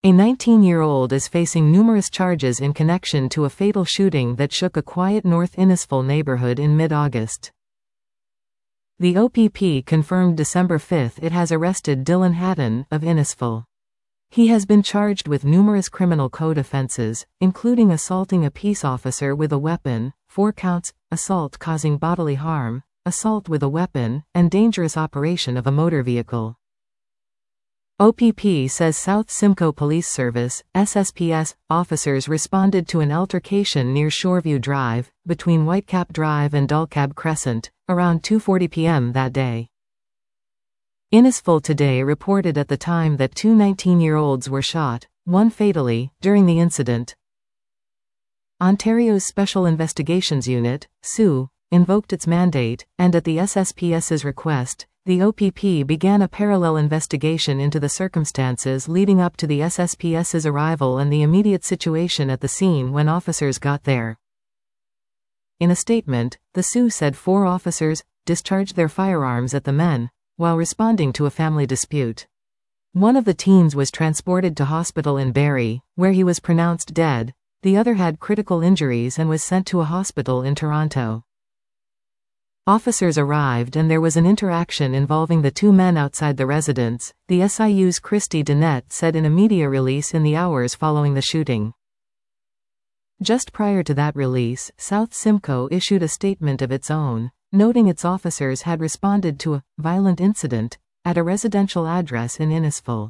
A 19-year-old is facing numerous charges in connection to a fatal shooting that shook a quiet North Innisfil neighborhood in mid-August. The OPP confirmed December 5 it has arrested Dylan Hatton, of Innisfil. He has been charged with numerous criminal code offenses, including assaulting a peace officer with a weapon, 4 counts, assault causing bodily harm, assault with a weapon, and dangerous operation of a motor vehicle. OPP says South Simcoe Police Service, SSPS, officers responded to an altercation near Shoreview Drive, between Whitecap Drive and Dullcab Crescent, around 2:40 p.m. that day. Innisfil Today reported at the time that 2 19-year-olds were shot, one fatally, during the incident. Ontario's Special Investigations Unit, SIU, invoked its mandate, and at the SSPS's request, the OPP began a parallel investigation into the circumstances leading up to the SSPS's arrival and the immediate situation at the scene when officers got there. In a statement, the SIU said 4 officers discharged their firearms at the men while responding to a family dispute. One of the teens was transported to hospital in Barrie, where he was pronounced dead. The other had critical injuries and was sent to a hospital in Toronto. Officers arrived and there was an interaction involving the 2 men outside the residence, the SIU's Christy Dennett said in a media release in the hours following the shooting. Just prior to that release, South Simcoe issued a statement of its own, noting its officers had responded to a violent incident at a residential address in Innisfil.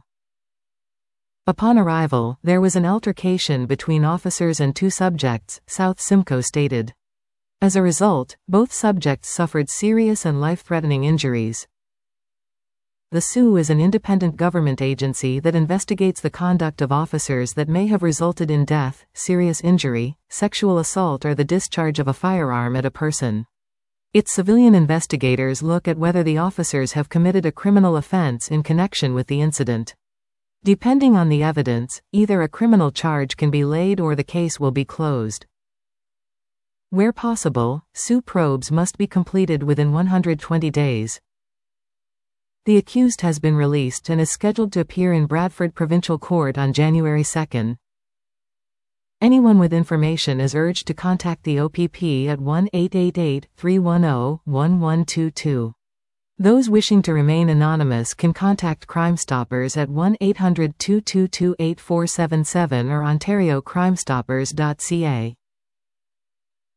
Upon arrival, there was an altercation between officers and 2 subjects, South Simcoe stated. As a result, both subjects suffered serious and life-threatening injuries. The SIU is an independent government agency that investigates the conduct of officers that may have resulted in death, serious injury, sexual assault or the discharge of a firearm at a person. Its civilian investigators look at whether the officers have committed a criminal offense in connection with the incident. Depending on the evidence, either a criminal charge can be laid or the case will be closed. Where possible, SIU probes must be completed within 120 days. The accused has been released and is scheduled to appear in Bradford Provincial Court on January 2. Anyone with information is urged to contact the OPP at 1-888-310-1122. Those wishing to remain anonymous can contact Crime Stoppers at 1-800-222-8477 or ontariocrimestoppers.ca.